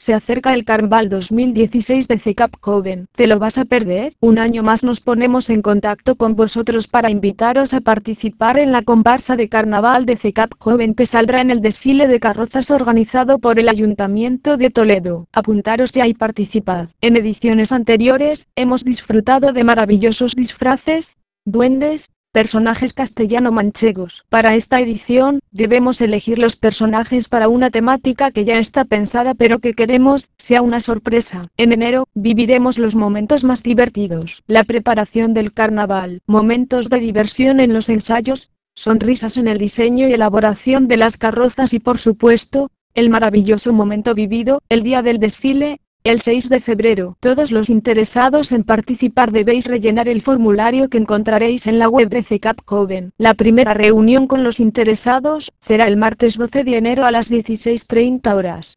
Se acerca el Carnaval 2016 de CCAP Coven. ¿Te lo vas a perder? Un año más nos ponemos en contacto con vosotros para invitaros a participar en la comparsa de Carnaval de CCAP Coven que saldrá en el desfile de carrozas organizado por el Ayuntamiento de Toledo. Apuntaros ya y participad. En ediciones anteriores, hemos disfrutado de maravillosos disfraces, duendes, personajes castellano-manchegos. Para esta edición, debemos elegir los personajes para una temática que ya está pensada pero que queremos sea una sorpresa. En enero, viviremos los momentos más divertidos. La preparación del carnaval, momentos de diversión en los ensayos, sonrisas en el diseño y elaboración de las carrozas y por supuesto, el maravilloso momento vivido, el día del desfile, el 6 de febrero. Todos los interesados en participar debéis rellenar el formulario que encontraréis en la web de CCAP Coven. La primera reunión con los interesados será el martes 12 de enero a las 16:30 horas.